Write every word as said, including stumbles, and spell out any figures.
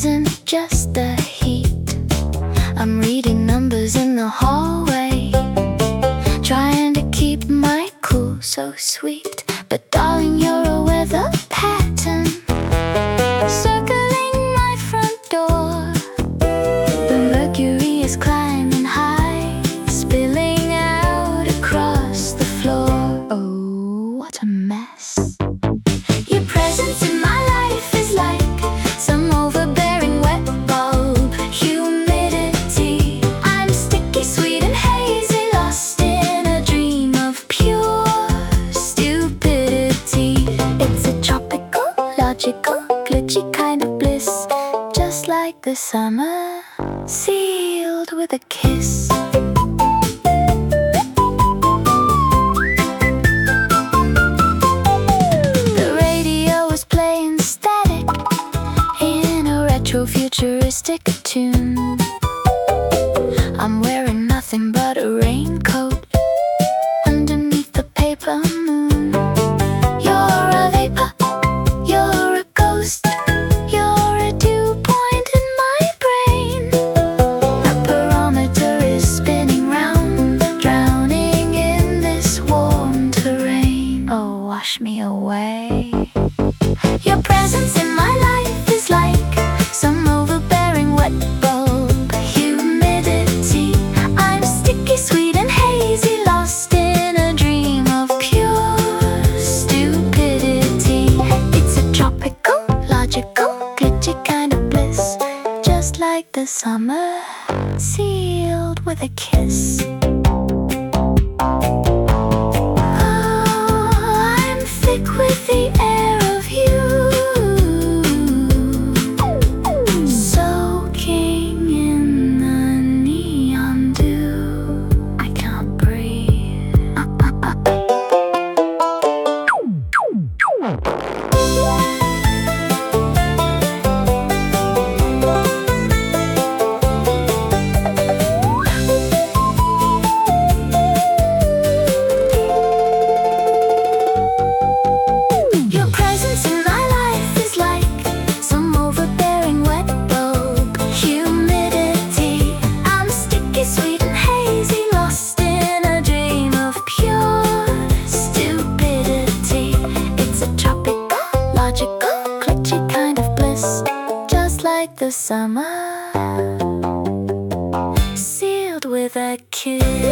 isn't just the heat. I'm reading numbers in the hallway, trying to keep my cool so sweet. But darling, you're a weather pattern circling my front door. The mercury is climbing high, spilling out across the floor. Oh, what a mess. Your presence in my life is like some overbearing wet bulb humidity. I'm sticky, sweet and hazy, lost in a dream of pure stupidity. It's a tropical, logical, glitchy kind of bliss, just like the summer, sealed with a kiss. The radio is playing static in a retro-futuristic tune. I'm wearing nothing but a raincoat underneath the paper moon. You're a vapor, you're a ghost, you're a dew point in my brain. The barometer is spinning round, drowning in this warm terrain. Oh, wash me away. Your presence in my life is like some overbearing wet bulb humidity. I'm sticky, sweet and hazy, lost in a dream of pure stupidity. It's a tropical, logical, glitchy kind of bliss, just like the summer, sealed with a kiss. Oh, I'm thick with the air of you, soaking in the neon dew. I can't breathe. Your presence in my life is like some overbearing wet bulb humidity. I'm sticky, sweet and hazy, lost in a dream of pure stupidity. It's a tropical, logical, glitchy kind of bliss, just like the summer, sealed with a kiss.